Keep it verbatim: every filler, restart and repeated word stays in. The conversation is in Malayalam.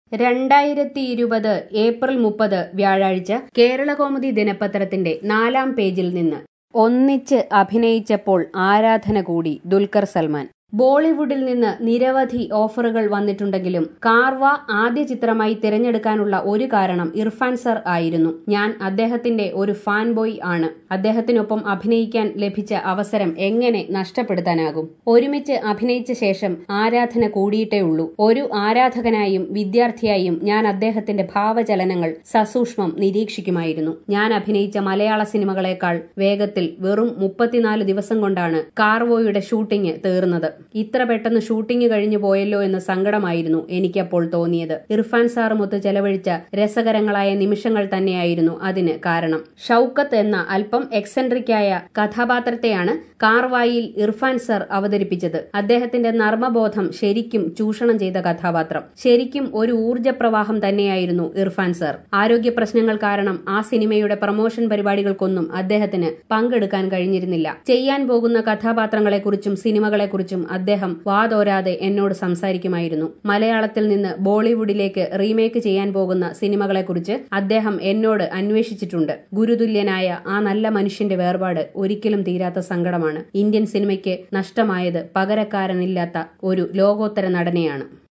രണ്ടായിരത്തി ഇരുപത് ഏപ്രിൽ മുപ്പത് വ്യാഴാഴ്ച കേരളകൗമുദി ദിനപത്രത്തിന്റെ നാലാം പേജിൽ നിന്ന് ഒന്നിച്ച് അഭിനയിച്ചപ്പോൾ ആരാധന കൂടി ദുൽഖർ സൽമാൻ. ബോളിവുഡിൽ നിന്ന് നിരവധി ഓഫറുകൾ വന്നിട്ടുണ്ടെങ്കിലും കാർവ ആദ്യ ചിത്രമായി തിരഞ്ഞെടുക്കാനുള്ള ഒരു കാരണം ഇർഫാൻ സർ ആയിരുന്നു. ഞാൻ അദ്ദേഹത്തിന്റെ ഒരു ഫാൻ ബോയ് ആണ്. അദ്ദേഹത്തിനൊപ്പം അഭിനയിക്കാൻ ലഭിച്ച അവസരം എങ്ങനെ നഷ്ടപ്പെടുത്താനാകും? ഒരുമിച്ച് അഭിനയിച്ച ശേഷം ആരാധന കൂടിയിട്ടേ ഉള്ളൂ. ഒരു ആരാധകനായും വിദ്യാർത്ഥിയായും ഞാൻ അദ്ദേഹത്തിന്റെ ഭാവചലനങ്ങൾ സസൂക്ഷ്മം നിരീക്ഷിക്കുമായിരുന്നു. ഞാൻ അഭിനയിച്ച മലയാള സിനിമകളെക്കാൾ വേഗത്തിൽ വെറും മുപ്പത്തിനാല് ദിവസം കൊണ്ടാണ് കാർവോയുടെ ഷൂട്ടിംഗ് തീർന്നത്. ഇത്ര പെട്ടെന്ന് ഷൂട്ടിംഗ് കഴിഞ്ഞു പോയല്ലോ എന്ന സങ്കടമായിരുന്നു എനിക്കപ്പോൾ തോന്നിയത്. ഇർഫാൻ സാറുമൊത്ത് ചെലവഴിച്ച രസകരങ്ങളായ നിമിഷങ്ങൾ തന്നെയായിരുന്നു അതിന് കാരണം. ഷൌക്കത്ത് എന്ന അല്പം എക്സെൻട്രിക്കായ കഥാപാത്രത്തെയാണ് കാർവായിൽ ഇർഫാൻ സർ അവതരിപ്പിച്ചത്. അദ്ദേഹത്തിന്റെ നർമ്മബോധം ശരിക്കും ചൂഷണം ചെയ്ത കഥാപാത്രം. ശരിക്കും ഒരു ഊർജ്ജപ്രവാഹം തന്നെയായിരുന്നു ഇർഫാൻ സർ. ആരോഗ്യ പ്രശ്നങ്ങൾ കാരണം ആ സിനിമയുടെ പ്രമോഷൻ പരിപാടികൾക്കൊന്നും അദ്ദേഹത്തിന് പങ്കെടുക്കാൻ കഴിഞ്ഞിരുന്നില്ല. ചെയ്യാൻ പോകുന്ന കഥാപാത്രങ്ങളെക്കുറിച്ചും സിനിമകളെക്കുറിച്ചും അദ്ദേഹം വാതോരാതെ എന്നോട് സംസാരിക്കുമായിരുന്നു. മലയാളത്തിൽ നിന്ന് ബോളിവുഡിലേക്ക് റീമേക്ക് ചെയ്യാൻ പോകുന്ന സിനിമകളെക്കുറിച്ച് അദ്ദേഹം എന്നോട് അന്വേഷിച്ചിട്ടുണ്ട്. ഗുരുതുല്യനായ ആ നല്ല മനുഷ്യന്റെ വേർപാട് ഒരിക്കലും തീരാത്ത സങ്കടമാണ്. ഇന്ത്യൻ സിനിമയ്ക്ക് നഷ്ടമായത് പകരക്കാരനില്ലാത്ത ഒരു ലോകോത്തര നടനെയാണ്.